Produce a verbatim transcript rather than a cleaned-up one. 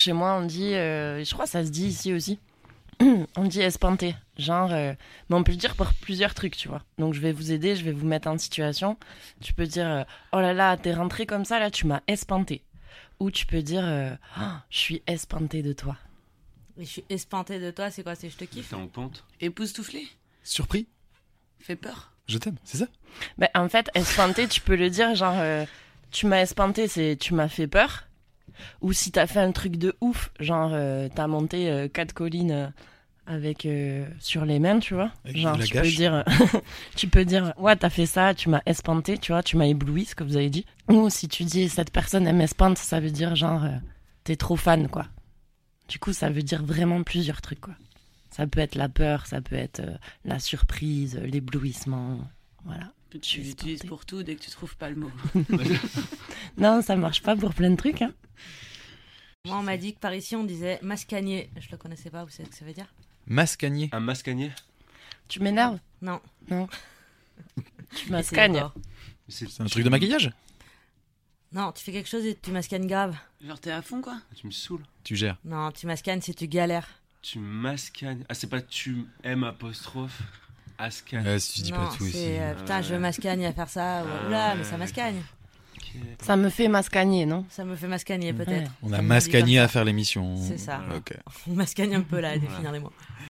Chez moi, on dit, euh, je crois que ça se dit ici aussi, on dit espanter. Genre, euh, mais on peut le dire pour plusieurs trucs, tu vois. Donc je vais vous aider, je vais vous mettre en situation. Tu peux dire, euh, oh là là, t'es rentré comme ça, là, tu m'as espanté. Ou tu peux dire, euh, oh, je suis espanté de toi. Et je suis espanté de toi, c'est quoi? C'est je te kiffe? T'es en pente. Époustouflé. Surpris. Fait peur. Je t'aime, c'est ça? Bah, en fait, espanté, tu peux le dire, genre, euh, tu m'as espanté, c'est tu m'as fait peur. Ou si t'as fait un truc de ouf, genre, euh, t'as monté euh, quatre collines euh, avec euh, sur les mains, tu vois. Avec Genre, de la tu peux gâche. dire, tu peux dire, ouais, t'as fait ça, tu m'as espanté, tu vois, tu m'as ébloui, ce que vous avez dit. Ou si tu dis, cette personne, elle m'espante, ça veut dire, genre, euh, t'es trop fan, quoi. Du coup, ça veut dire vraiment plusieurs trucs, quoi. Ça peut être la peur, ça peut être euh, la surprise, euh, l'éblouissement, voilà. Puis Je suis tu l'utilises espanté. pour tout dès que tu trouves pas le mot. Non, ça marche pas pour plein de trucs, hein. Moi, on m'a dit que par ici, on disait mascagné. Je le connaissais pas, vous savez ce que ça veut dire? Mascagné. Un mascagné. Tu m'énerves? Non. Tu Essayez m'ascagnes. encore. C'est C'est un truc de maquillage? Non, tu fais quelque chose et tu mascagnes grave. Genre t'es à fond, quoi. Tu me saoules. Tu gères. Non, tu mascagnes si tu galères. Tu mascagnes. Ah, c'est pas tu M apostrophe. Ascan. Euh, si tu dis non, pas tout ici. c'est euh, putain, je Ouais. mascagne à faire ça. Ah, Oula, mais ouais, ça mascagne. Ok. Ça me fait mascagner, non? Ça me fait mascagner Ouais. peut-être. On Ça a me dit mascagné comme à faire l'émission. C'est ça. Ok. On mascagne un peu là à définir les mots.